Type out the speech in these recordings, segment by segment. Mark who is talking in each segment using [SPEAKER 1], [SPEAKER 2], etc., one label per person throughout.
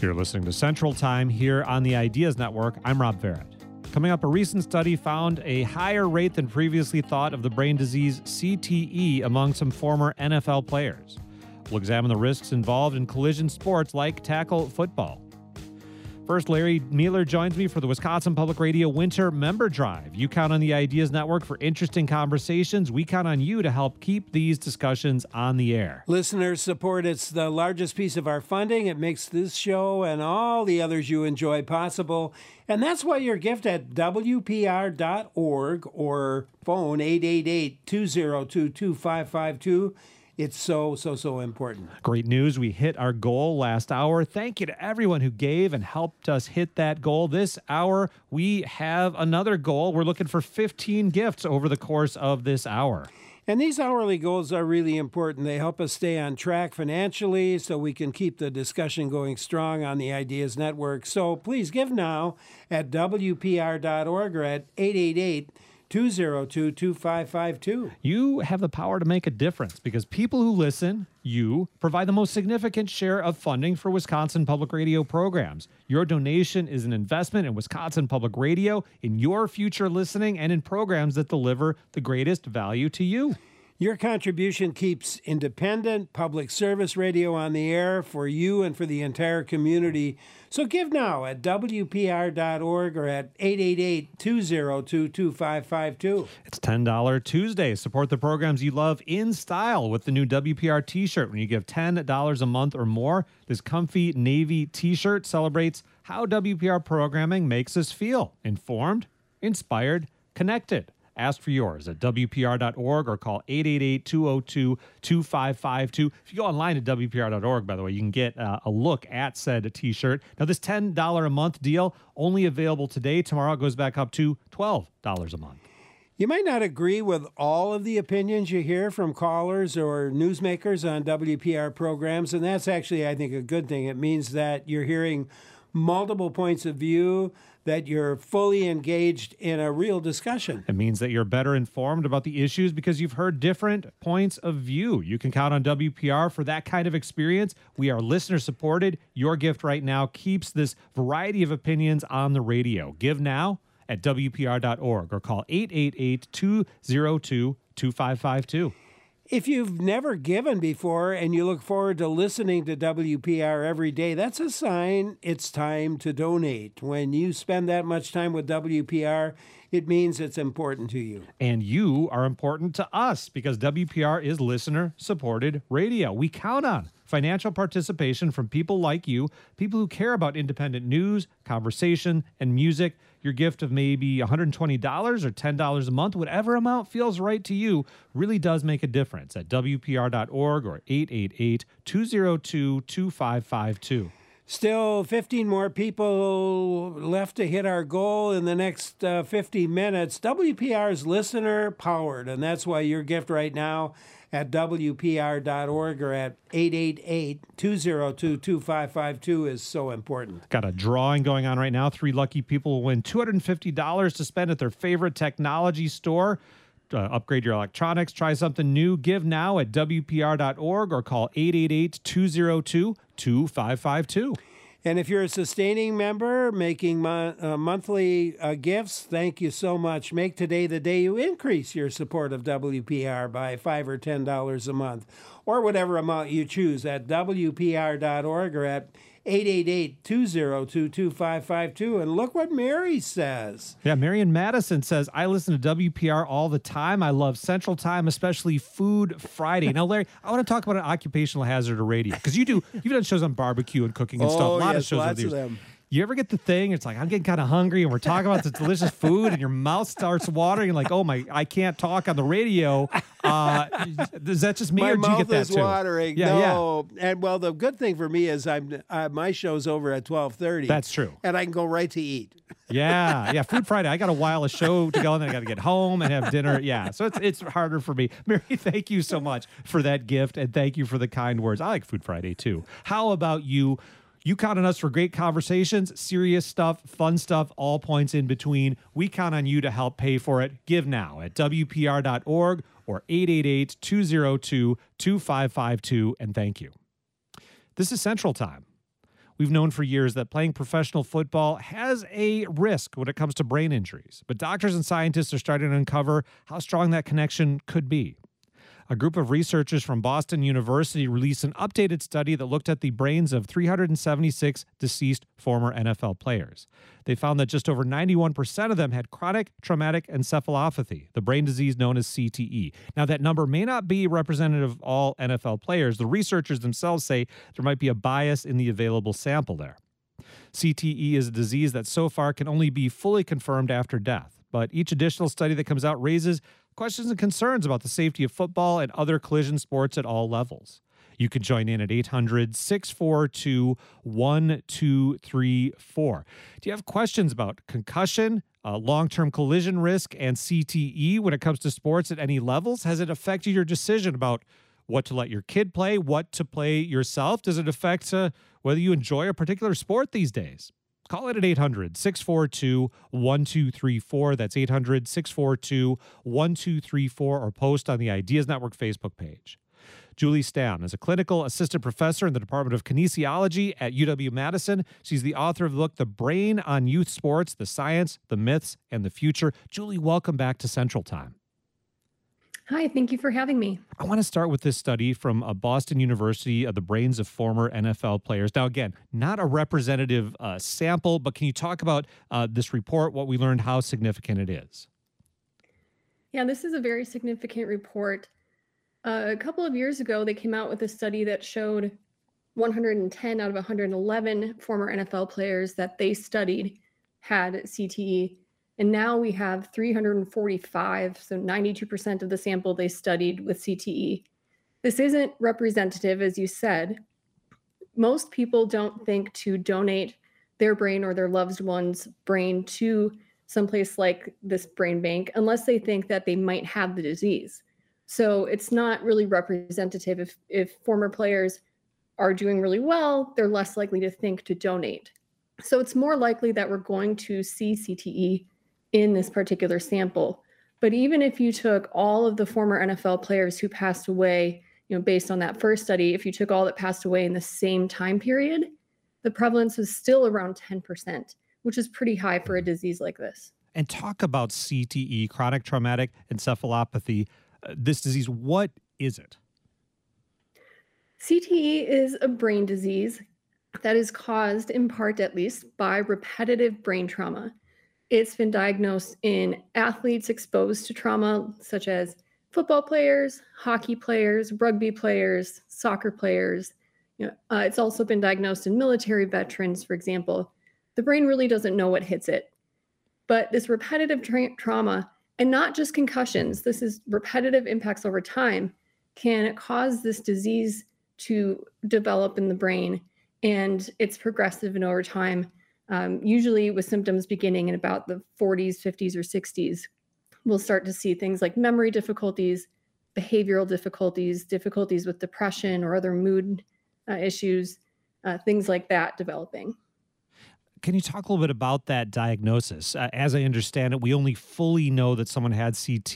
[SPEAKER 1] You're listening to Central Time here on the Ideas Network. I'm Rob Barrett. Coming up, a recent study found a higher rate than previously thought of the brain disease CTE among some former NFL players. We'll examine the risks involved in collision sports like tackle football. First, Larry Mueller joins me for the Wisconsin Public Radio Winter Member Drive. You count on the Ideas Network for interesting conversations. We count on you to help keep these discussions on the air.
[SPEAKER 2] Listener support, it's the largest piece of our funding. It makes this show and all the others you enjoy possible. And that's why your gift at WPR.org or phone 888-202-2552. It's so important.
[SPEAKER 1] Great news. We hit our goal last hour. Thank you to everyone who gave and helped us hit that goal. This hour, we have another goal. We're looking for 15 gifts over the course of this hour.
[SPEAKER 2] And these hourly goals are really important. They help us stay on track financially so we can keep the discussion going strong on the Ideas Network. So please give now at WPR.org or at 888-202-2552.
[SPEAKER 1] You have the power to make a difference because people who listen, you, provide the most significant share of funding for Wisconsin Public Radio programs. Your donation is an investment in Wisconsin Public Radio, in your future listening, and in programs that deliver the greatest value to you.
[SPEAKER 2] Your contribution keeps independent public service radio on the air for you and for the entire community. So give now at WPR.org or at 888-202-2552.
[SPEAKER 1] It's $10 Tuesday. Support the programs you love in style with the new WPR t-shirt. When you give $10 a month or more, this comfy navy t-shirt celebrates how WPR programming makes us feel informed, inspired, connected. Ask for yours at WPR.org or call 888-202-2552. If you go online at WPR.org, by the way, you can get a look at said t-shirt. Now, this $10 a month deal, only available today. Tomorrow it goes back up to $12 a month.
[SPEAKER 2] You might not agree with all of the opinions you hear from callers or newsmakers on WPR programs, and that's actually, I think, a good thing. It means that you're hearing multiple points of view, that you're fully engaged in a real discussion.
[SPEAKER 1] It means that you're better informed about the issues because you've heard different points of view. You can count on WPR for that kind of experience. We are listener supported. Your gift right now keeps this variety of opinions on the radio. Give now at WPR.org or call 888-202-2552.
[SPEAKER 2] If you've never given before and you look forward to listening to WPR every day, that's a sign it's time to donate. When you spend that much time with WPR, it means it's important to you.
[SPEAKER 1] And you are important to us because WPR is listener-supported radio. We count on financial participation from people like you, people who care about independent news, conversation, and music. Your gift of maybe $120 or $10 a month, whatever amount feels right to you, really does make a difference at WPR.org or 888-202-2552.
[SPEAKER 2] Still 15 more people left to hit our goal in the next 50 minutes. WPR is listener-powered, and that's why your gift right now at WPR.org or at 888-202-2552 is so important.
[SPEAKER 1] Got a drawing going on right now. 3 lucky people will win $250 to spend at their favorite technology store. Upgrade your electronics, try something new. Give now at WPR.org or call 888-202-2552.
[SPEAKER 2] And if you're a sustaining member making monthly gifts, thank you so much. Make today the day you increase your support of WPR by $5 or $10 a month, or whatever amount you choose at WPR.org or at 888-202-2552. And look what Mary says.
[SPEAKER 1] Yeah, Marion Madison says, I listen to WPR all the time. I love Central Time, especially Food Friday. Now, Larry, I want to talk about an occupational hazard of radio because you've done shows on barbecue and cooking and stuff. A lot of shows
[SPEAKER 2] lots of them.
[SPEAKER 1] You ever get the thing? It's like, I'm getting kind of hungry and we're talking about this delicious food and your mouth starts watering and like, oh my, I can't talk on the radio. Is that just me or do you get that too?
[SPEAKER 2] My mouth is watering. Yeah, no. Yeah. And well, the good thing for me is my show's over at 12:30.
[SPEAKER 1] That's true.
[SPEAKER 2] And I can go right to eat.
[SPEAKER 1] Yeah. Food Friday. I got a while a show to go and then I got to get home and have dinner. Yeah. So it's harder for me. Mary, thank you so much for that gift and thank you for the kind words. I like Food Friday too. How about you? You count on us for great conversations, serious stuff, fun stuff, all points in between. We count on you to help pay for it. Give now at WPR.org or 888-202-2552, and thank you. This is Central Time. We've known for years that playing professional football has a risk when it comes to brain injuries, but doctors and scientists are starting to uncover how strong that connection could be. A group of researchers from Boston University released an updated study that looked at the brains of 376 deceased former NFL players. They found that just over 91% of them had chronic traumatic encephalopathy, the brain disease known as CTE. Now, that number may not be representative of all NFL players. The researchers themselves say there might be a bias in the available sample there. CTE is a disease that so far can only be fully confirmed after death, but each additional study that comes out raises questions and concerns about the safety of football and other collision sports at all levels. You can join in at 800-642-1234. Do you have questions about concussion, long-term collision risk, and CTE when it comes to sports at any levels? Has it affected your decision about what to let your kid play, what to play yourself? Does it affect whether you enjoy a particular sport these days? Call it at 800-642-1234. That's 800-642-1234, or post on the Ideas Network Facebook page. Julie Stamm is a clinical assistant professor in the Department of Kinesiology at UW-Madison. She's the author of the book, The Brain on Youth Sports, The Science, the Myths, and the Future. Julie, welcome back to Central Time.
[SPEAKER 3] Hi, thank you for having me.
[SPEAKER 1] I want to start with this study from Boston University of the brains of former NFL players. Now, again, not a representative sample, but can you talk about this report, what we learned, how significant it is?
[SPEAKER 3] Yeah, this is a very significant report. A couple of years ago, they came out with a study that showed 110 out of 111 former NFL players that they studied had CTE. And now we have 345, so 92% of the sample they studied with CTE. This isn't representative, as you said. Most people don't think to donate their brain or their loved one's brain to someplace like this brain bank unless they think that they might have the disease. So it's not really representative. If former players are doing really well, they're less likely to think to donate. So it's more likely that we're going to see CTE in this particular sample. But even if you took all of the former NFL players who passed away, based on that first study, if you took all that passed away in the same time period, the prevalence was still around 10%, which is pretty high for a disease like this.
[SPEAKER 1] And talk about CTE, chronic traumatic encephalopathy. This disease, what is it?
[SPEAKER 3] CTE is a brain disease that is caused, in part at least, by repetitive brain trauma. It's been diagnosed in athletes exposed to trauma, such as football players, hockey players, rugby players, soccer players. It's also been diagnosed in military veterans, for example. The brain really doesn't know what hits it. But this repetitive trauma, and not just concussions, this is repetitive impacts over time, can cause this disease to develop in the brain. And it's progressive and over time. Usually with symptoms beginning in about the 40s, 50s, or 60s, we'll start to see things like memory difficulties, behavioral difficulties, difficulties with depression or other mood issues, things like that developing.
[SPEAKER 1] Can you talk a little bit about that diagnosis? As I understand it, we only fully know that someone had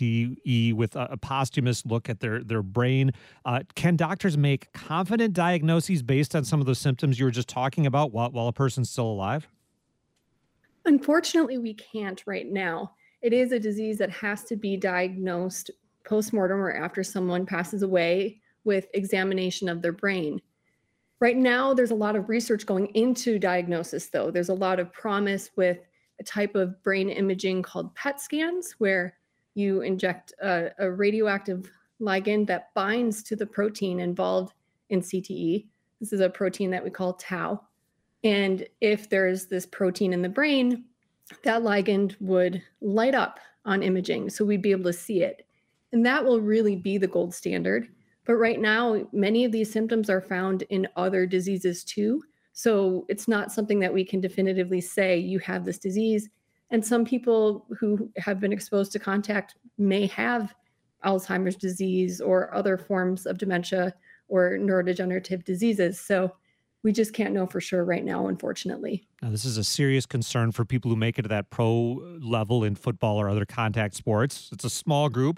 [SPEAKER 1] CTE with a posthumous look at their brain. Can doctors make confident diagnoses based on some of those symptoms you were just talking about while a person's still alive?
[SPEAKER 3] Unfortunately, we can't right now. It is a disease that has to be diagnosed postmortem or after someone passes away with examination of their brain. Right now, there's a lot of research going into diagnosis, though. There's a lot of promise with a type of brain imaging called PET scans, where you inject a radioactive ligand that binds to the protein involved in CTE. This is a protein that we call tau. And if there's this protein in the brain, that ligand would light up on imaging, so we'd be able to see it. And that will really be the gold standard. But right now, many of these symptoms are found in other diseases too. So it's not something that we can definitively say you have this disease. And some people who have been exposed to contact may have Alzheimer's disease or other forms of dementia or neurodegenerative diseases. So we just can't know for sure right now, unfortunately.
[SPEAKER 1] Now, this is a serious concern for people who make it to that pro level in football or other contact sports. It's a small group,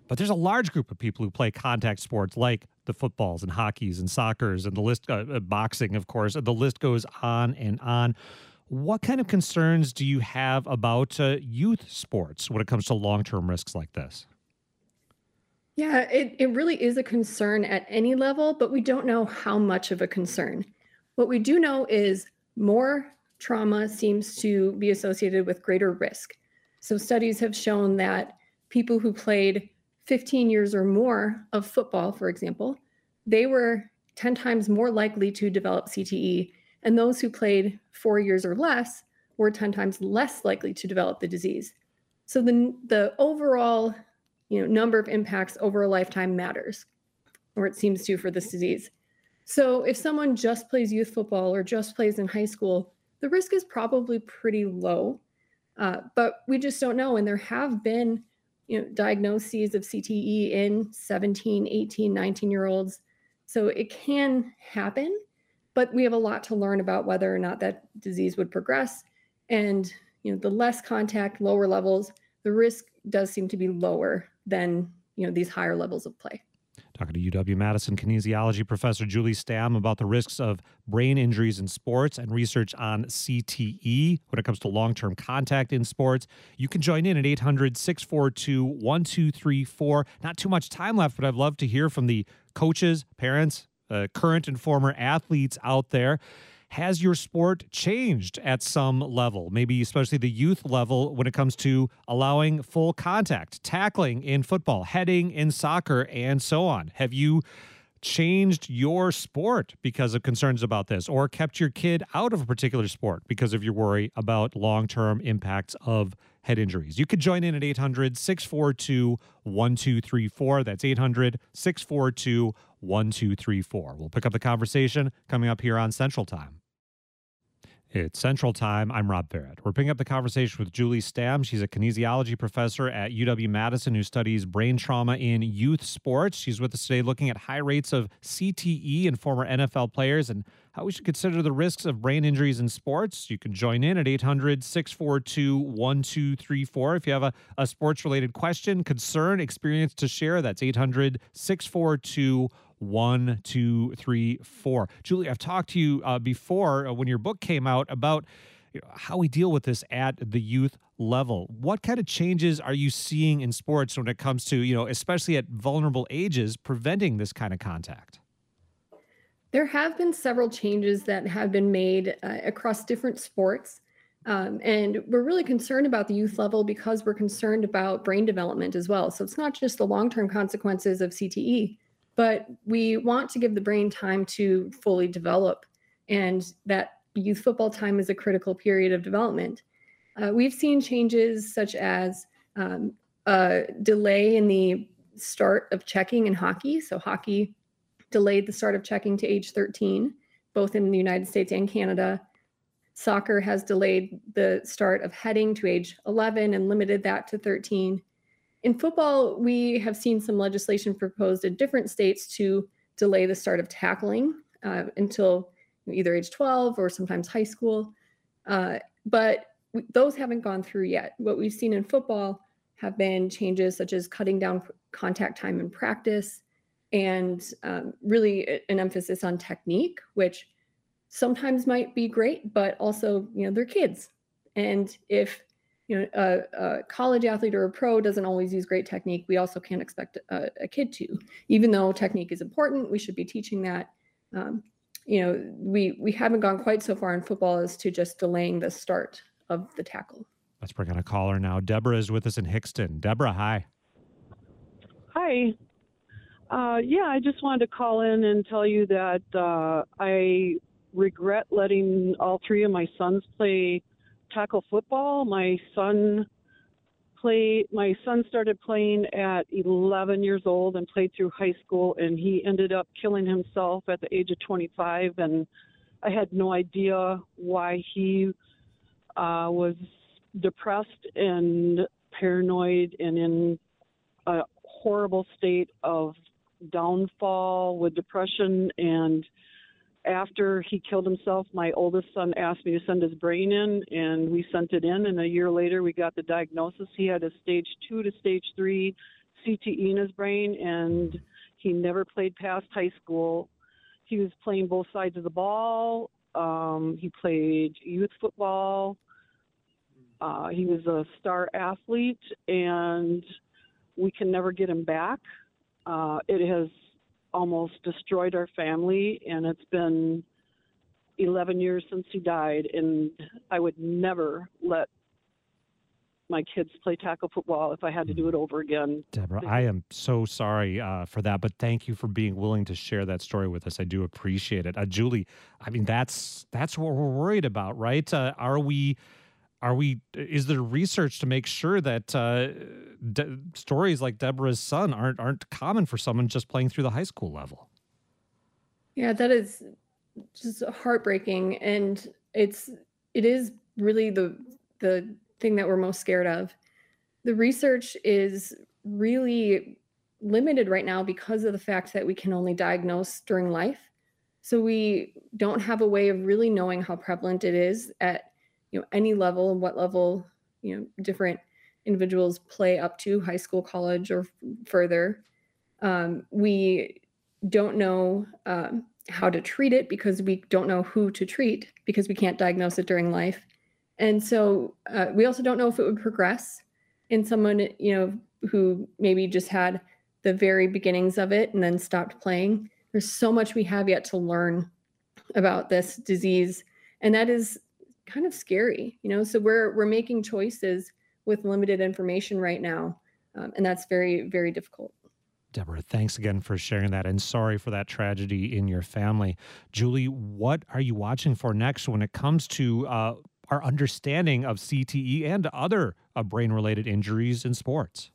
[SPEAKER 1] But there's a large group of people who play contact sports like the footballs and hockeys and soccers and the list, boxing, of course, and the list goes on and on. What kind of concerns do you have about youth sports when it comes to long-term risks like this?
[SPEAKER 3] Yeah, it really is a concern at any level, but we don't know how much of a concern. What we do know is more trauma seems to be associated with greater risk. So studies have shown that people who played 15 years or more of football, for example, they were 10 times more likely to develop CTE, and those who played 4 years or less were 10 times less likely to develop the disease. So the overall number of impacts over a lifetime matters, or it seems to for this disease. So if someone just plays youth football or just plays in high school, the risk is probably pretty low, but we just don't know. And there have been diagnoses of CTE in 17, 18, 19-year-olds. So it can happen, but we have a lot to learn about whether or not that disease would progress. And the less contact, lower levels, the risk does seem to be lower than these higher levels of play.
[SPEAKER 1] Talking to UW-Madison kinesiology professor Julie Stamm about the risks of brain injuries in sports and research on CTE when it comes to long-term contact in sports. You can join in at 800-642-1234. Not too much time left, but I'd love to hear from the coaches, parents, current and former athletes out there. Has your sport changed at some level, maybe especially the youth level, when it comes to allowing full contact, tackling in football, heading in soccer, and so on? Have you changed your sport because of concerns about this, or kept your kid out of a particular sport because of your worry about long-term impacts of head injuries? You could join in at 800-642-1234. That's 800-642-1234. We'll pick up the conversation coming up here on Central Time. It's Central Time. I'm Rob Barrett. We're picking up the conversation with Julie Stamm. She's a kinesiology professor at UW-Madison who studies brain trauma in youth sports. She's with us today looking at high rates of CTE in former NFL players and how we should consider the risks of brain injuries in sports. You can join in at 800-642-1234. If you have a sports-related question, concern, experience to share, that's 800-642-1234. 1, 2, 3, 4. Julie, I've talked to you before when your book came out about how we deal with this at the youth level. What kind of changes are you seeing in sports when it comes to, especially at vulnerable ages, preventing this kind of contact?
[SPEAKER 3] There have been several changes that have been made across different sports. And we're really concerned about the youth level because we're concerned about brain development as well. So it's not just the long-term consequences of CTE, but we want to give the brain time to fully develop, and that youth football time is a critical period of development. We've seen changes such as a delay in the start of checking in hockey. So hockey delayed the start of checking to age 13, both in the United States and Canada. Soccer has delayed the start of heading to age 11 and limited that to 13. In football, we have seen some legislation proposed in different states to delay the start of tackling until either age 12 or sometimes high school. But those haven't gone through yet. What we've seen in football have been changes such as cutting down contact time in practice and really an emphasis on technique, which sometimes might be great, but also, they're kids. And if a college athlete or a pro doesn't always use great technique, we also can't expect a kid to. Even though technique is important, we should be teaching that. We haven't gone quite so far in football as to just delaying the start of the tackle.
[SPEAKER 1] Let's bring on a caller now. Deborah is with us in Hickston. Deborah, hi.
[SPEAKER 4] Hi. I just wanted to call in and tell you that I regret letting all three of my sons play tackle football. My son started playing at 11 years old and played through high school, and he ended up killing himself at the age of 25, and I had no idea why he was depressed and paranoid and in a horrible state of downfall with depression. And after he killed himself, my oldest son asked me to send his brain in, and we sent it in. And a year later, we got the diagnosis. He had a stage 2 to stage 3 CTE in his brain, and he never played past high school. He was playing both sides of the ball. He played youth football. He was a star athlete, and we can never get him back. It has almost destroyed our family, and it's been 11 years since he died, and I would never let my kids play tackle football if I had to do it over again.
[SPEAKER 1] Deborah, I am so sorry for that, but thank you for being willing to share that story with us. I do appreciate it. Julie, I mean, that's what we're worried about, right? Is there research to make sure that stories like Deborah's son aren't common for someone just playing through the high school level?
[SPEAKER 3] Yeah, that is just heartbreaking, and it is really the thing that we're most scared of. The research is really limited right now because of the fact that we can only diagnose during life. So we don't have a way of really knowing how prevalent it is at any level and what level different individuals play up to, high school, college, or further. We don't know how to treat it because we don't know who to treat because we can't diagnose it during life. And so we also don't know if it would progress in someone, who maybe just had the very beginnings of it and then stopped playing. There's so much we have yet to learn about this disease. And that is kind of scary, so we're making choices with limited information right now. And that's very, very difficult.
[SPEAKER 1] Deborah, thanks again for sharing that, and sorry for that tragedy in your family. Julie, what are you watching for next when it comes to our understanding of CTE and other brain-related injuries in sports?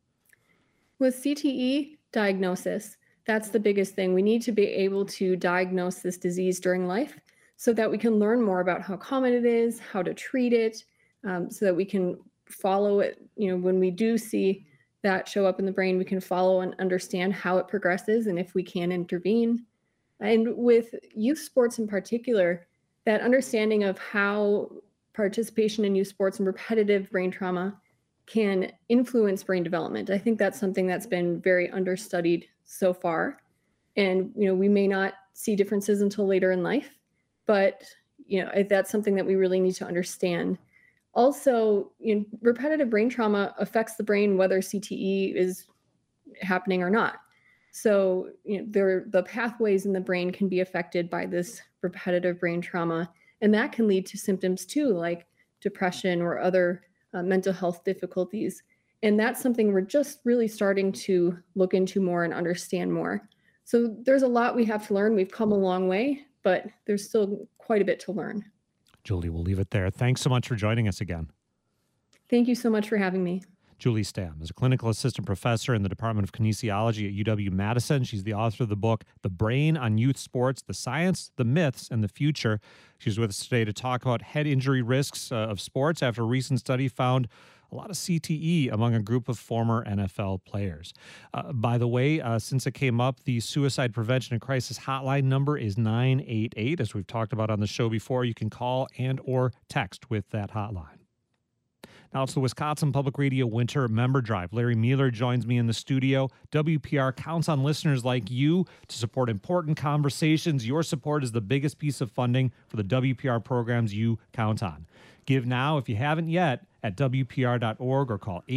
[SPEAKER 3] With CTE diagnosis, that's the biggest thing. We need to be able to diagnose this disease during life so that we can learn more about how common it is, how to treat it, so that we can follow it. When we do see that show up in the brain, we can follow and understand how it progresses and if we can intervene. And with youth sports in particular, that understanding of how participation in youth sports and repetitive brain trauma can influence brain development. I think that's something that's been very understudied so far. And, we may not see differences until later in life, but, that's something that we really need to understand. Also, repetitive brain trauma affects the brain whether CTE is happening or not. So, the pathways in the brain can be affected by this repetitive brain trauma, and that can lead to symptoms too, like depression or other mental health difficulties. And that's something we're just really starting to look into more and understand more. So there's a lot we have to learn. We've come a long way, but there's still quite a bit to learn.
[SPEAKER 1] Julie, we'll leave it there. Thanks so much for joining us again.
[SPEAKER 3] Thank you so much for having me.
[SPEAKER 1] Julie Stamm is a clinical assistant professor in the Department of Kinesiology at UW-Madison. She's the author of the book, The Brain on Youth Sports, The Science, the Myths, and the Future. She's with us today to talk about head injury risks of sports after a recent study found a lot of CTE among a group of former NFL players. By the way, since it came up, the Suicide Prevention and Crisis Hotline number is 988. As we've talked about on the show before, you can call and or text with that hotline. Now it's the Wisconsin Public Radio Winter Member Drive. Larry Mueller joins me in the studio. WPR counts on listeners like you to support important conversations. Your support is the biggest piece of funding for the WPR programs you count on. Give now, if you haven't yet, at WPR.org or call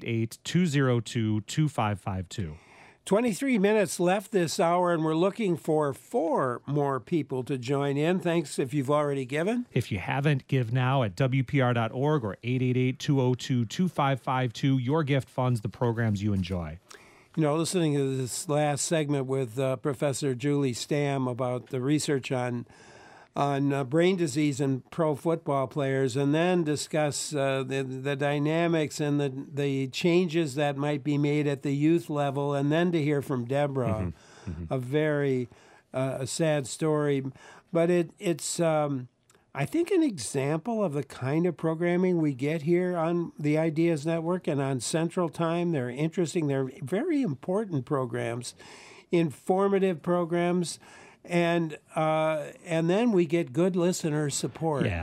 [SPEAKER 1] 888-202-2552.
[SPEAKER 2] 23 minutes left this hour, and we're looking for 4 more people to join in. Thanks if you've already given.
[SPEAKER 1] If you haven't, give now at WPR.org or 888-202-2552. Your gift funds the programs you enjoy.
[SPEAKER 2] Listening to this last segment with Professor Julie Stamm about the research on brain disease in pro football players, and then discuss the dynamics and the changes that might be made at the youth level, and then to hear from Deborah, a very sad story. But it's I think, an example of the kind of programming we get here on the Ideas Network and on Central Time. They're interesting. They're very important programs, informative programs. And then we get good listener support.
[SPEAKER 1] Yeah.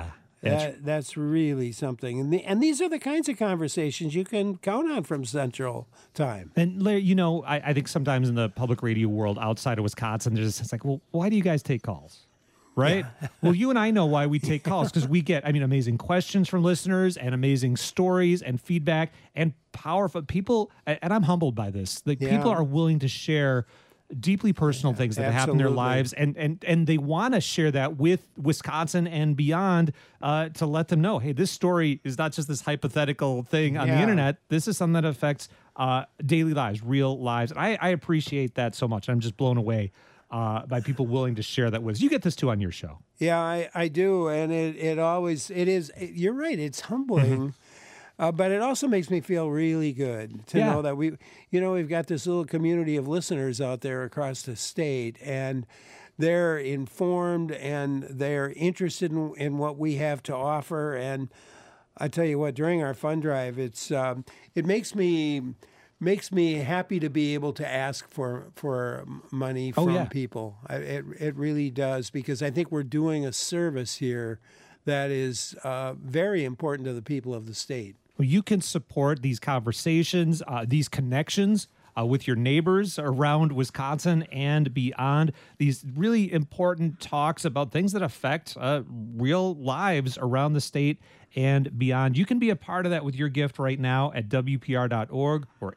[SPEAKER 2] That's really something. And these are the kinds of conversations you can count on from Central Time.
[SPEAKER 1] And Larry, I think sometimes in the public radio world outside of Wisconsin, it's like, well, why do you guys take calls? Right? Yeah. Well, you and I know why we take calls, because we get, amazing questions from listeners and amazing stories and feedback and powerful people. And I'm humbled by this. People are willing to share deeply personal things that happen in their lives, and they want to share that with Wisconsin and beyond, to let them know, hey, this story is not just this hypothetical thing on the internet. This is something that affects daily lives, real lives. And I appreciate that so much. I'm just blown away by people willing to share that with us. You get this too on your show.
[SPEAKER 2] Yeah, I do, and it is. You're right. It's humbling. But it also makes me feel really good to know that we've got this little community of listeners out there across the state, and they're informed and they're interested in what we have to offer. And I tell you what, during our fund drive, it makes me happy to be able to ask for money from people. It really does, because I think we're doing a service here that is very important to the people of the state.
[SPEAKER 1] You can support these conversations, these connections with your neighbors around Wisconsin and beyond, these really important talks about things that affect real lives around the state and beyond. You can be a part of that with your gift right now at WPR.org or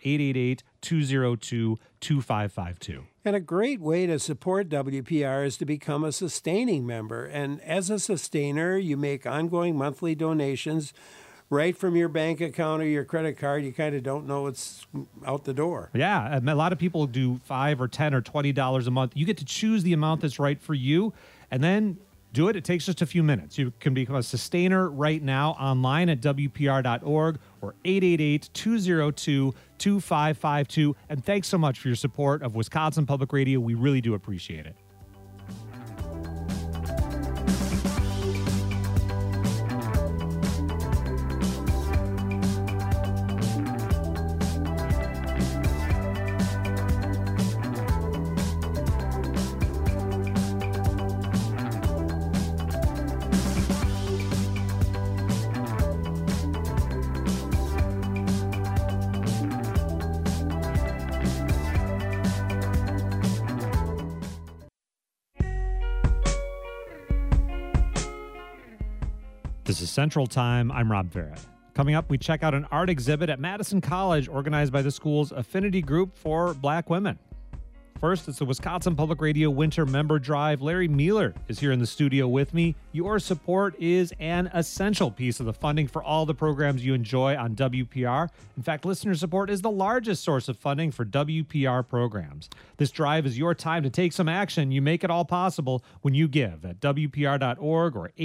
[SPEAKER 1] 888-202-2552.
[SPEAKER 2] And a great way to support WPR is to become a sustaining member. And as a sustainer, you make ongoing monthly donations right from your bank account or your credit card. You kind of don't know what's out the door.
[SPEAKER 1] Yeah, a lot of people do $5 or $10 or $20 a month. You get to choose the amount that's right for you, and then do it. It takes just a few minutes. You can become a sustainer right now online at WPR.org or 888-202-2552. And thanks so much for your support of Wisconsin Public Radio. We really do appreciate it. This is Central Time. I'm Rob Barrett. Coming up, we check out an art exhibit at Madison College organized by the school's affinity group for Black women. First, it's the Wisconsin Public Radio Winter Member Drive. Larry Mueller is here in the studio with me. Your support is an essential piece of the funding for all the programs you enjoy on WPR. In fact, listener support is the largest source of funding for WPR programs. This drive is your time to take some action. You make it all possible when you give at WPR.org or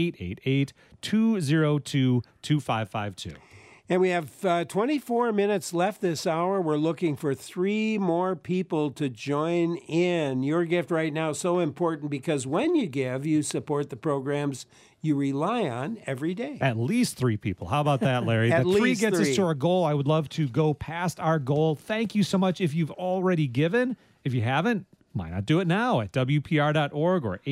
[SPEAKER 1] 888-202-2552.
[SPEAKER 2] And we have 24 minutes left this hour. We're looking for 3 more people to join in. Your gift right now is so important because when you give, you support the programs you rely on every day.
[SPEAKER 1] At least 3 people. How about that, Larry?
[SPEAKER 2] At
[SPEAKER 1] the 3
[SPEAKER 2] least
[SPEAKER 1] gets
[SPEAKER 2] 3.
[SPEAKER 1] us to our goal. I would love to go past our goal. Thank you so much if you've already given. If you haven't, why not do it now at WPR.org or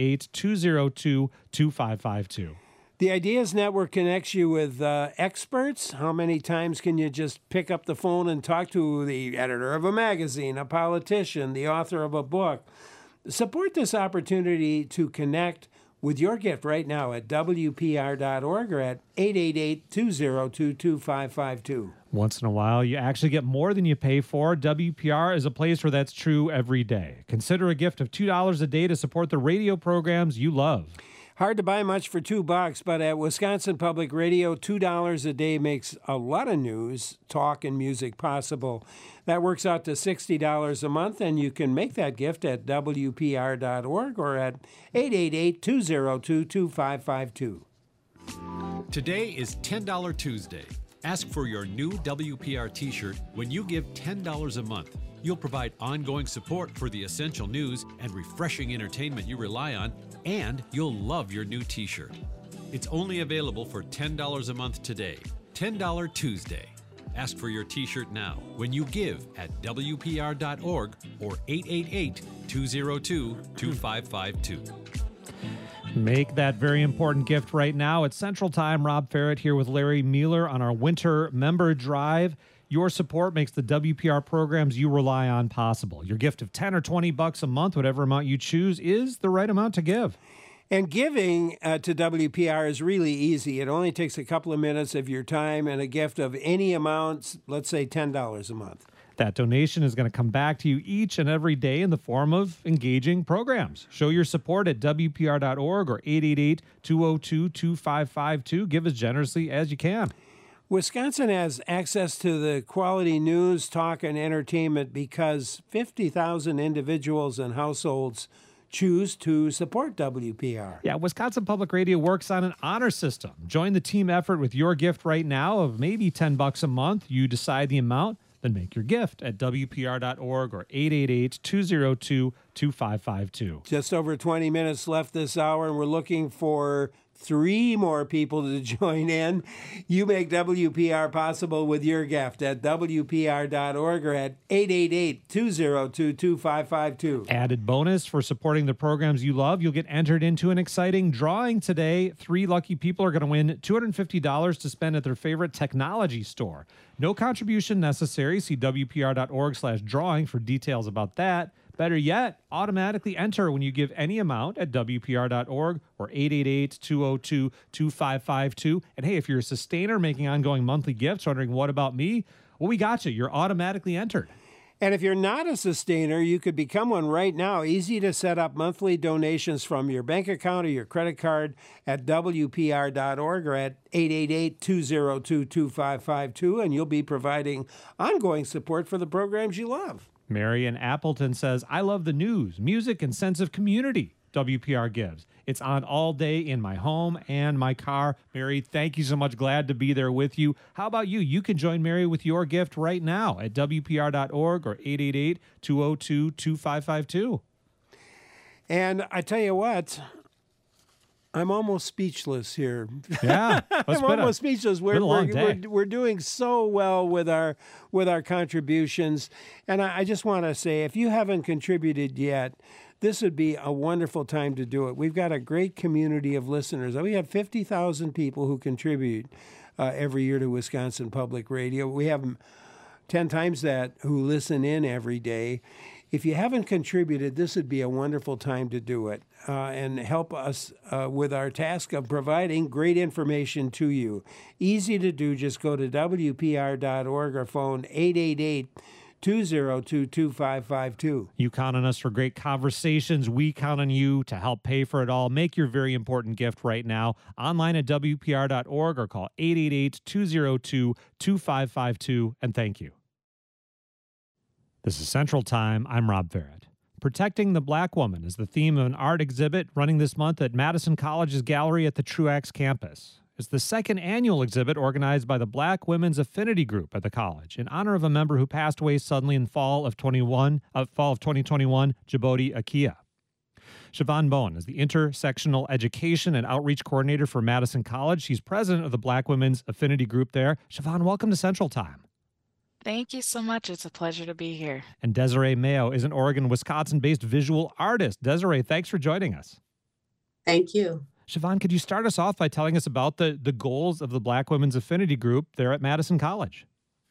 [SPEAKER 1] 888-202-2552.
[SPEAKER 2] The Ideas Network connects you with experts. How many times can you just pick up the phone and talk to the editor of a magazine, a politician, the author of a book? Support this opportunity to connect with your gift right now at WPR.org or at 888-202-2552.
[SPEAKER 1] Once in a while, you actually get more than you pay for. WPR is a place where that's true every day. Consider a gift of $2 a day to support the radio programs you love.
[SPEAKER 2] Hard to buy much for $2, but at Wisconsin Public Radio, $2 a day makes a lot of news, talk, and music possible. That works out to $60 a month, and you can make that gift at WPR.org or at 888-202-2552.
[SPEAKER 5] Today is $10 Tuesday. Ask for your new WPR t-shirt when you give $10 a month. You'll provide ongoing support for the essential news and refreshing entertainment you rely on, and you'll love your new t-shirt. It's only available for $10 a month today. $10 Tuesday. Ask for your t-shirt now when you give at WPR.org or 888-202-2552.
[SPEAKER 1] Make that very important gift right now. It's Central Time. Rob Ferret here with Larry Mueller on our winter member drive. Your support makes the WPR programs you rely on possible. Your gift of $10 or $20 a month, whatever amount you choose, is the right amount to give.
[SPEAKER 2] And giving to WPR is really easy. It only takes a couple of minutes of your time, and a gift of any amount, let's say $10 a month.
[SPEAKER 1] That donation is going to come back to you each and every day in the form of engaging programs. Show your support at WPR.org or 888-202-2552. Give as generously as you can.
[SPEAKER 2] Wisconsin has access to the quality news, talk, and entertainment because 50,000 individuals and households choose to support WPR.
[SPEAKER 1] Yeah, Wisconsin Public Radio works on an honor system. Join the team effort with your gift right now of maybe $10 a month. You decide the amount, then make your gift at WPR.org or 888-202-2552.
[SPEAKER 2] Just over 20 minutes left this hour, and we're looking for 3 more people to join in. You make WPR possible with your gift at WPR.org or at 888-202-2552.
[SPEAKER 1] Added bonus for supporting the programs you love. You'll get entered into an exciting drawing today. 3 lucky people are going to win $250 to spend at their favorite technology store. No contribution necessary. See WPR.org/drawing for details about that. Better yet, automatically enter when you give any amount at WPR.org or 888-202-2552. And hey, if you're a sustainer making ongoing monthly gifts, wondering what about me? Well, we got you. You're automatically entered.
[SPEAKER 2] And if you're not a sustainer, you could become one right now. Easy to set up monthly donations from your bank account or your credit card at WPR.org or at 888-202-2552, and you'll be providing ongoing support for the programs you love.
[SPEAKER 1] Mary in Appleton says, I love the news, music, and sense of community WPR gives. It's on all day in my home and my car. Mary, thank you so much. Glad to be there with you. How about you? You can join Mary with your gift right now at WPR.org or 888-202-2552.
[SPEAKER 2] And I tell you what, I'm almost speechless here.
[SPEAKER 1] Yeah,
[SPEAKER 2] I'm almost speechless.
[SPEAKER 1] We're
[SPEAKER 2] doing so well with our contributions, and I just want to say, if you haven't contributed yet, this would be a wonderful time to do it. We've got a great community of listeners. We have 50,000 people who contribute every year to Wisconsin Public Radio. We have 10 times that who listen in every day. If you haven't contributed, this would be a wonderful time to do it and help us with our task of providing great information to you. Easy to do. Just go to WPR.org or phone 888-202-2552.
[SPEAKER 1] You count on us for great conversations. We count on you to help pay for it all. Make your very important gift right now. Online at WPR.org or call 888-202-2552. And thank you. This is Central Time. I'm Rob Ferret. Protecting the Black Woman is the theme of an art exhibit running this month at Madison College's gallery at the Truax campus. It's the second annual exhibit organized by the Black Women's Affinity Group at the college in honor of a member who passed away suddenly in fall of 2021, Djibouti Akia. Siobhan Bowen is the Intersectional Education and Outreach Coordinator for Madison College. She's president of the Black Women's Affinity Group there. Siobhan, welcome to Central Time.
[SPEAKER 6] Thank you so much. It's a pleasure to be here.
[SPEAKER 1] And Desiree Mayo is an Oregon, Wisconsin-based visual artist. Desiree, thanks for joining us.
[SPEAKER 7] Thank you.
[SPEAKER 1] Siobhan, could you start us off by telling us about the goals of the Black Women's Affinity Group there at Madison College?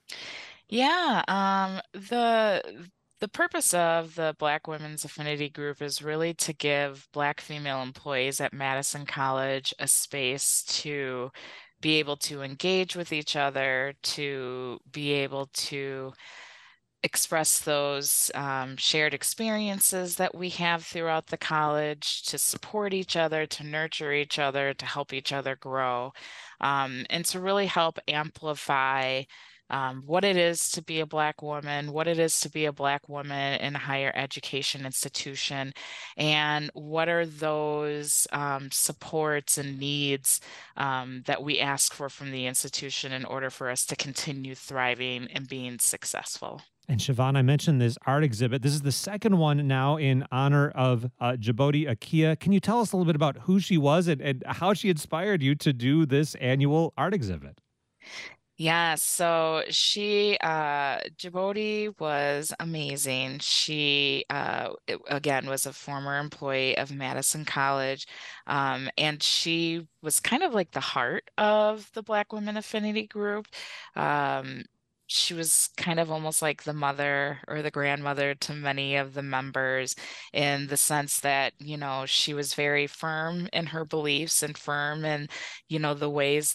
[SPEAKER 6] Yeah, the purpose of the Black Women's Affinity Group is really to give Black female employees at Madison College a space to be able to engage with each other, to be able to express those shared experiences that we have throughout the college, to support each other, to nurture each other, to help each other grow, and to really help amplify what it is to be a Black woman, what it is to be a Black woman in a higher education institution, and what are those supports and needs that we ask for from the institution in order for us to continue thriving and being successful.
[SPEAKER 1] And Siobhan, I mentioned this art exhibit. This is the second one now in honor of Djibouti Akia. Can you tell us a little bit about who she was and how she inspired you to do this annual art exhibit?
[SPEAKER 6] Yeah, so Djibouti was amazing. Again, was a former employee of Madison College, and she was kind of like the heart of the Black Women Affinity Group. Um, she was kind of almost like the mother or the grandmother to many of the members in the sense that, she was very firm in her beliefs and firm in, the ways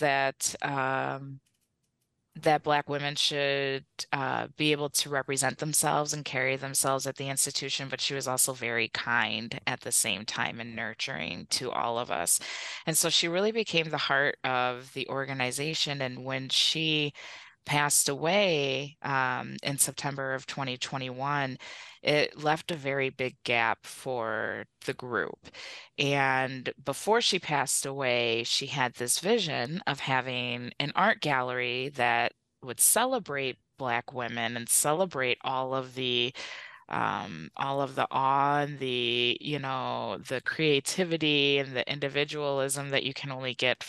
[SPEAKER 6] that Black women should be able to represent themselves and carry themselves at the institution, but she was also very kind at the same time and nurturing to all of us. And so she really became the heart of the organization. And when she passed away in September of 2021, it left a very big gap for the group. And before she passed away, she had this vision of having an art gallery that would celebrate Black women and celebrate all of the awe and the creativity and the individualism that you can only get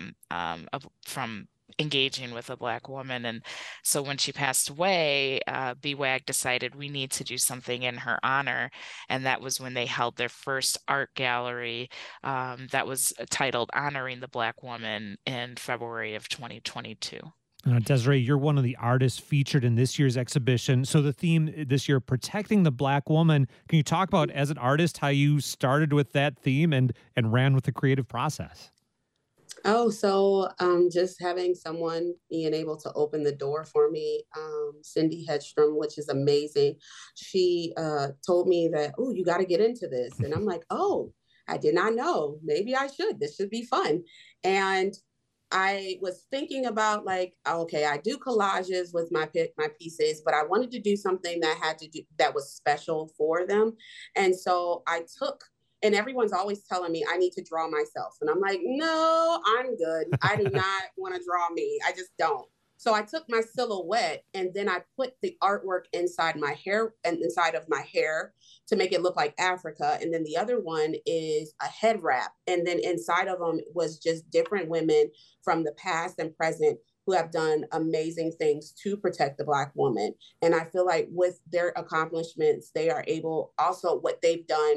[SPEAKER 6] from engaging with a Black woman. And so when she passed away, BWAG decided we need to do something in her honor. And that was when they held their first art gallery that was titled Honoring the Black Woman in February of 2022.
[SPEAKER 1] Desiree, you're one of the artists featured in this year's exhibition. So the theme this year, protecting the Black woman. Can you talk about, as an artist, how you started with that theme and ran with the creative process?
[SPEAKER 7] Oh, so just having someone being able to open the door for me, Cindy Hedstrom, which is amazing. She told me that, oh, you got to get into this. And I'm like, oh, I did not know. Maybe I should. This should be fun. And I was thinking about like, okay, I do collages with my pieces, but I wanted to do something that was special for them. And so I took, and everyone's always telling me I need to draw myself. And I'm like, no, I'm good. I do not want to draw me. I just don't. So I took my silhouette and then I put the artwork inside my hair and inside of my hair to make it look like Africa. And then the other one is a head wrap. And then inside of them was just different women from the past and present who have done amazing things to protect the Black woman. And I feel like with their accomplishments, they are able, also what they've done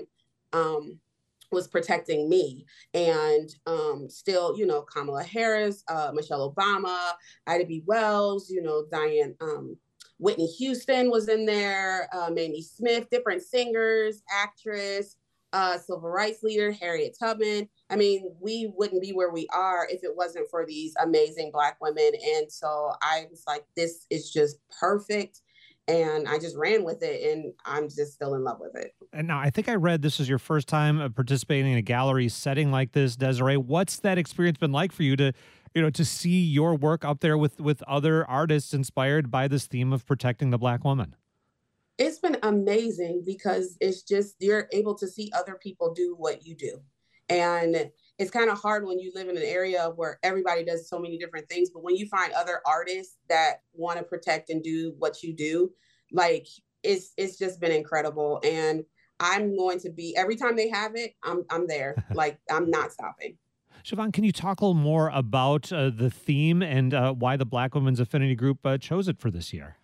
[SPEAKER 7] was protecting me. And still, Kamala Harris, Michelle Obama, Ida B. Wells, Diane, Whitney Houston was in there, Mamie Smith, different singers, actress, civil rights leader, Harriet Tubman. I mean, we wouldn't be where we are if it wasn't for these amazing Black women. And so I was like, this is just perfect. And I just ran with it, and I'm just still in love with it.
[SPEAKER 1] And now I think I read this is your first time participating in a gallery setting like this, Desiree. What's that experience been like for you to see your work up there with other artists inspired by this theme of protecting the Black woman?
[SPEAKER 7] It's been amazing because it's just you're able to see other people do what you do. And it's kind of hard when you live in an area where everybody does so many different things. But when you find other artists that want to protect and do what you do, like it's just been incredible. And I'm going to be, every time they have it, I'm there. Like I'm not stopping.
[SPEAKER 1] Siobhan, can you talk a little more about the theme and why the Black Women's Affinity Group chose it for this year?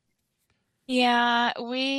[SPEAKER 6] Yeah,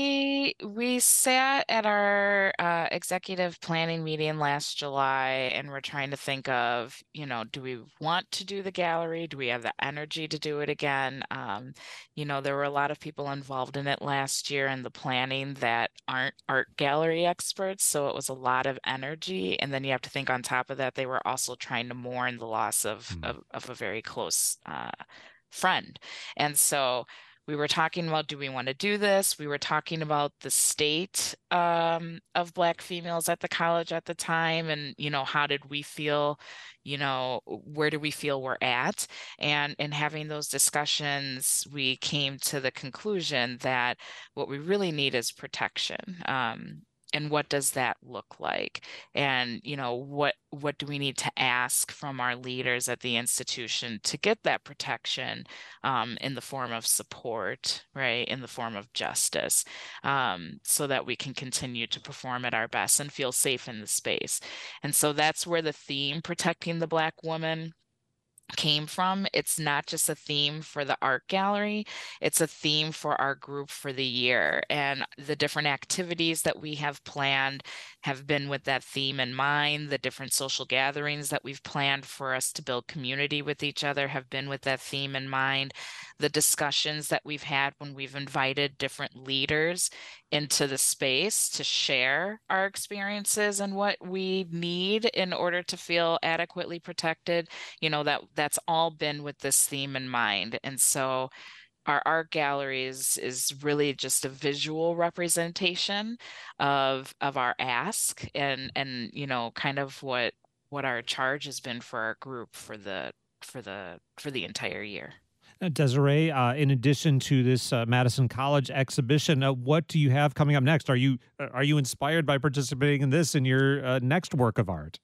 [SPEAKER 6] we sat at our executive planning meeting last July and we're trying to think of, do we want to do the gallery? Do we have the energy to do it again? There were a lot of people involved in it last year in the planning that aren't art gallery experts, so it was a lot of energy. And then you have to think on top of that, they were also trying to mourn the loss of a very close friend. And so we were talking about, do we want to do this? We were talking about the state of Black females at the college at the time, and how did we feel? Where do we feel we're at? And in having those discussions, we came to the conclusion that what we really need is protection. And what does that look like? And what do we need to ask from our leaders at the institution to get that protection in the form of support, right? In the form of justice, so that we can continue to perform at our best and feel safe in the space. And so that's where the theme, protecting the Black woman, came from. It's not just a theme for the art gallery, it's a theme for our group for the year. And the different activities that we have planned have been with that theme in mind. The different social gatherings that we've planned for us to build community with each other have been with that theme in mind. The discussions that we've had when we've invited different leaders into the space to share our experiences and what we need in order to feel adequately protected, that's all been with this theme in mind. And so our art galleries is really just a visual representation of our ask and kind of what our charge has been for our group for the entire year.
[SPEAKER 1] Desiree, in addition to this Madison College exhibition, what do you have coming up next? Are you inspired by participating in this in your next work of art?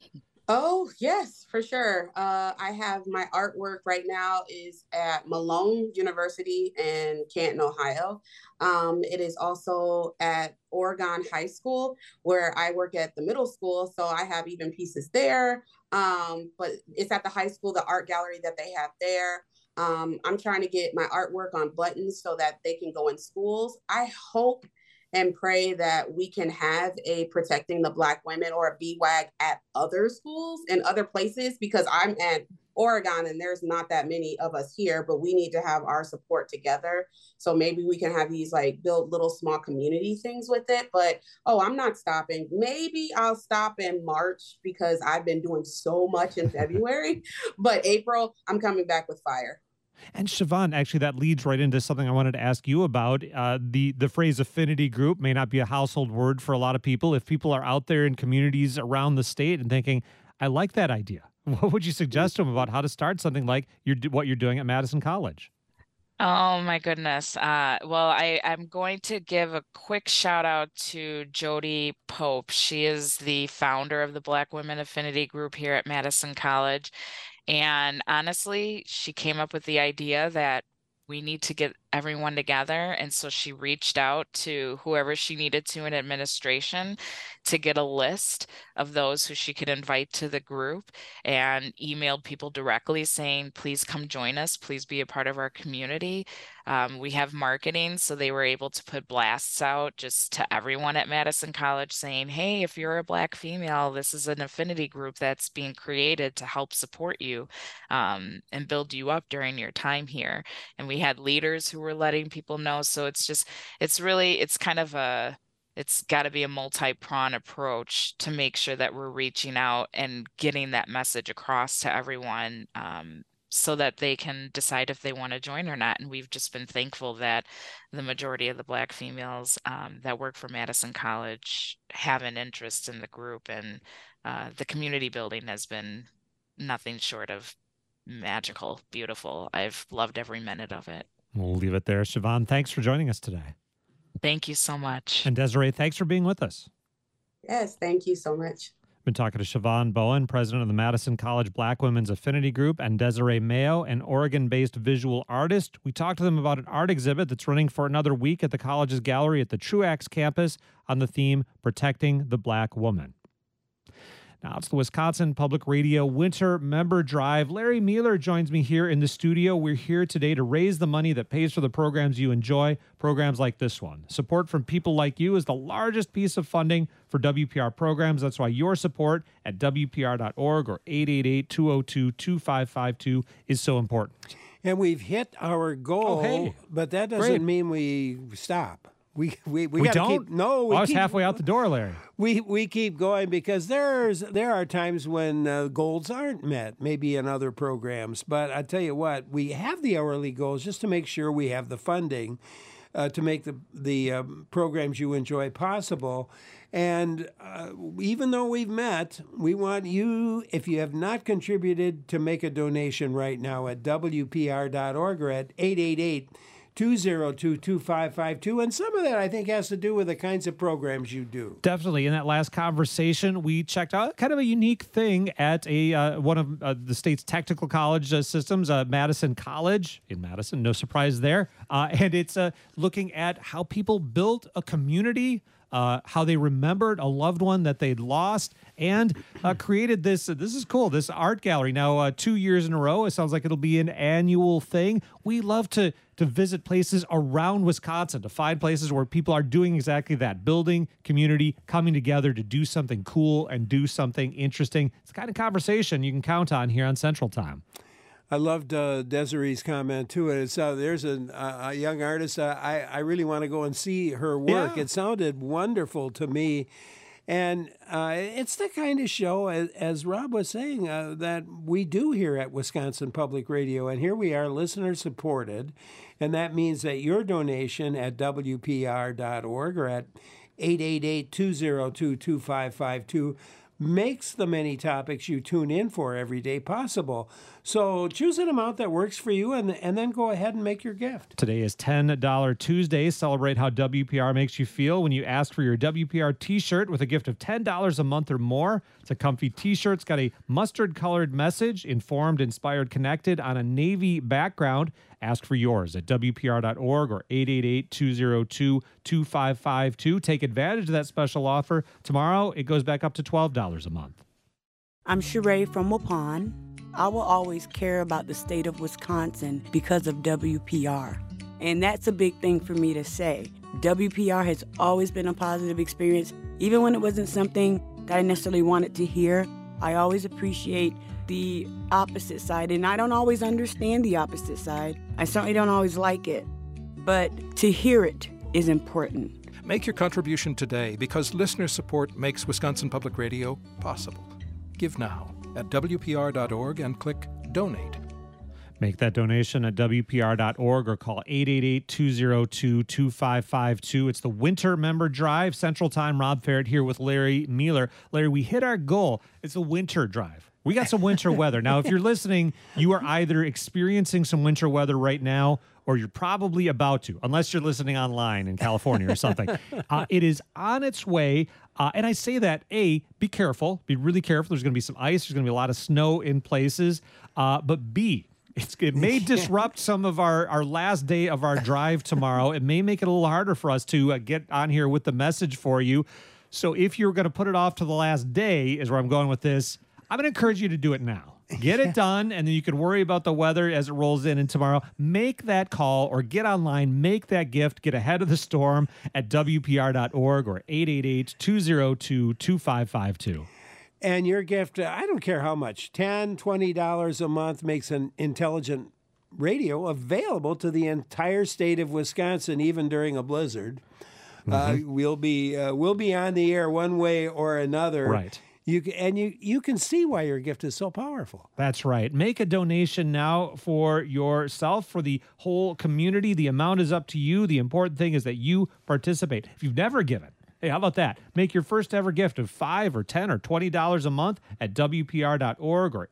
[SPEAKER 7] Oh, yes, for sure. I have my artwork right now is at Malone University in Canton, Ohio. It is also at Oregon High School, where I work at the middle school. So I have even pieces there. But it's at the high school, the art gallery that they have there. I'm trying to get my artwork on buttons so that they can go in schools. I hope and pray that we can have a Protecting the Black Women or a BWAG at other schools and other places, because I'm at Oregon and there's not that many of us here, but we need to have our support together. So maybe we can have these build little small community things with it. But, I'm not stopping. Maybe I'll stop in March because I've been doing so much in February, but April, I'm coming back with fire.
[SPEAKER 1] And Siobhan, actually, that leads right into something I wanted to ask you about. The phrase affinity group may not be a household word for a lot of people. If people are out there in communities around the state and thinking, I like that idea, what would you suggest to them about how to start something like what you're doing at Madison College?
[SPEAKER 6] Oh my goodness. Well, I'm going to give a quick shout out to Jody Pope. She is the founder of the Black Women Affinity Group here at Madison College. And honestly, she came up with the idea that we need to get everyone together. And so she reached out to whoever she needed to in administration to get a list of those who she could invite to the group, and emailed people directly saying, please come join us. Please be a part of our community. We have marketing, so they were able to put blasts out just to everyone at Madison College saying, hey, if you're a Black female, this is an affinity group that's being created to help support you and build you up during your time here. And we had leaders who were letting people know. So it's got to be a multi-pronged approach to make sure that we're reaching out and getting that message across to everyone, so that they can decide if they want to join or not. And we've just been thankful that the majority of the Black females that work for Madison College have an interest in the group, and the community building has been nothing short of magical, beautiful. I've loved every minute of it.
[SPEAKER 1] We'll leave it there. Siobhan, thanks for joining us today.
[SPEAKER 6] Thank you so much.
[SPEAKER 1] And Desiree, thanks for being with us.
[SPEAKER 7] Yes, thank you so much.
[SPEAKER 1] Been talking to Siobhan Bowen, president of the Madison College Black Women's Affinity Group, and Desiree Mayo, an Oregon-based visual artist. We talked to them about an art exhibit that's running for another week at the college's gallery at the Truax campus on the theme Protecting the Black Woman. Now it's the Wisconsin Public Radio Winter Member Drive. Larry Mueller joins me here in the studio. We're here today to raise the money that pays for the programs you enjoy, programs like this one. Support from people like you is the largest piece of funding for WPR programs. That's why your support at WPR.org or 888-202-2552 is so important.
[SPEAKER 2] And we've hit our goal, but that doesn't mean we stop. We gotta keep,
[SPEAKER 1] I was halfway out the door, Larry.
[SPEAKER 2] We keep going because there are times when goals aren't met, maybe in other programs. But I tell you what, we have the hourly goals just to make sure we have the funding to make the programs you enjoy possible. And even though we've met, we want you, if you have not contributed, to make a donation right now at WPR.org or at 888-202-2552. And some of that, I think, has to do with the kinds of programs you do.
[SPEAKER 1] Definitely. In that last conversation, we checked out kind of a unique thing at one of the state's technical college systems, Madison College in Madison. No surprise there. And it's looking at how people built a community how they remembered a loved one that they'd lost, and created this. This is cool. This art gallery now 2 years in a row. It sounds like it'll be an annual thing. We love to visit places around Wisconsin, to find places where people are doing exactly that, building community, coming together to do something cool and do something interesting. It's the kind of conversation you can count on here on Central Time.
[SPEAKER 2] I loved Desiree's comment too. It's there's a young artist. I really want to go and see her work.
[SPEAKER 1] Yeah.
[SPEAKER 2] It sounded wonderful to me, and it's the kind of show, as Rob was saying, that we do here at Wisconsin Public Radio. And here we are, listener supported, and that means that your donation at WPR.org or at 888-202-2552 makes the many topics you tune in for every day possible. So choose an amount that works for you and then go ahead and make your gift.
[SPEAKER 1] Today is $10 Tuesday. Celebrate how WPR makes you feel when you ask for your WPR t-shirt with a gift of $10 a month or more. It's a comfy t-shirt. It's got a mustard-colored message, informed, inspired, connected on a navy background. Ask for yours at WPR.org or 888-202-2552. Take advantage of that special offer. Tomorrow, it goes back up to $12 a month.
[SPEAKER 8] I'm Sheree from Waupun. I will always care about the state of Wisconsin because of WPR. And that's a big thing for me to say. WPR has always been a positive experience. Even when it wasn't something that I necessarily wanted to hear, I always appreciate the opposite side, and I don't always understand the opposite side. I certainly don't always like it, but to hear it is important.
[SPEAKER 9] Make your contribution today because listener support makes Wisconsin Public Radio possible. Give now at WPR.org and click Donate.
[SPEAKER 1] Make that donation at WPR.org or call 888-202-2552. It's the Winter Member Drive. Central Time, Rob Ferret here with Larry Mueller. Larry, we hit our goal. It's a winter drive. We got some winter weather. Now, if you're listening, you are either experiencing some winter weather right now, or you're probably about to, unless you're listening online in California or something. It is on its way. And I say that, A, be careful. Be really careful. There's going to be some ice. There's going to be a lot of snow in places. But B, it may disrupt some of our last day of our drive tomorrow. It may make it a little harder for us to get on here with the message for you. So if you're going to put it off to the last day, is where I'm going with this, I'm going to encourage you to do it now. Get it done, and then you can worry about the weather as it rolls in. And tomorrow, make that call or get online, make that gift, get ahead of the storm at WPR.org or 888-202-2552.
[SPEAKER 2] And your gift, I don't care how much, $10, $20 a month makes an intelligent radio available to the entire state of Wisconsin, even during a blizzard. We'll be on the air one way or another.
[SPEAKER 1] Right.
[SPEAKER 2] You can see why your gift is so powerful.
[SPEAKER 1] That's right. Make a donation now for yourself, for the whole community. The amount is up to you. The important thing is that you participate. If you've never given, hey, how about that? Make your first ever gift of $5 or $10 or $20 a month at WPR.org or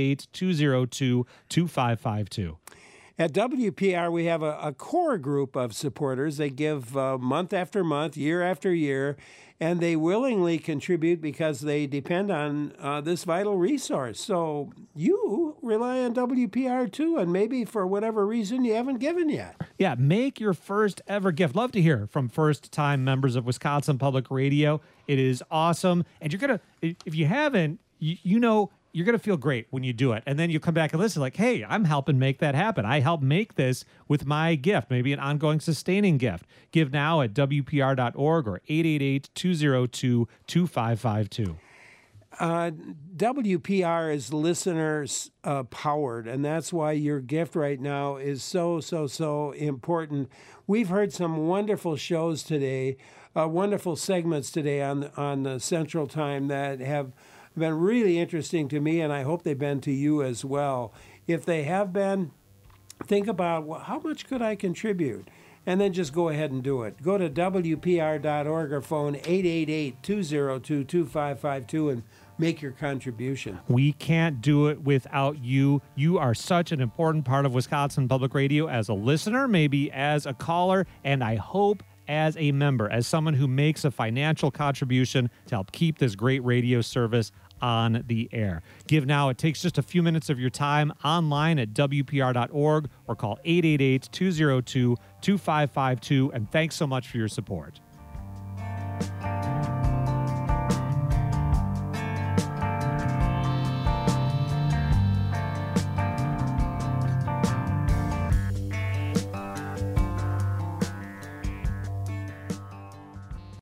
[SPEAKER 1] 888-202-2552.
[SPEAKER 2] At WPR, we have a core group of supporters. They give month after month, year after year, and they willingly contribute because they depend on this vital resource. So you rely on WPR too, and maybe for whatever reason you haven't given yet.
[SPEAKER 1] Yeah, make your first ever gift. Love to hear from first-time members of Wisconsin Public Radio. It is awesome. And you're going to, if you haven't, you know, you're going to feel great when you do it. And then you come back and listen like, hey, I'm helping make that happen. I helped make this with my gift, maybe an ongoing sustaining gift. Give now at WPR.org or 888-202-2552. WPR is listeners powered, and that's why your gift right now is so important. We've heard some wonderful shows today, wonderful segments today on the Central Time that have been really interesting to me, and I hope they've been to you as well. If they have been, think about, well, how much could I contribute? And then just go ahead and do it. Go to WPR.org or phone 888-202-2552 and make your contribution. We can't do it without you. You are such an important part of Wisconsin Public Radio as a listener, maybe as a caller, and I hope as a member, as someone who makes a financial contribution to help keep this great radio service on the air. Give now. It takes just a few minutes of your time online at WPR.org or call 888-202-2552. And thanks so much for your support.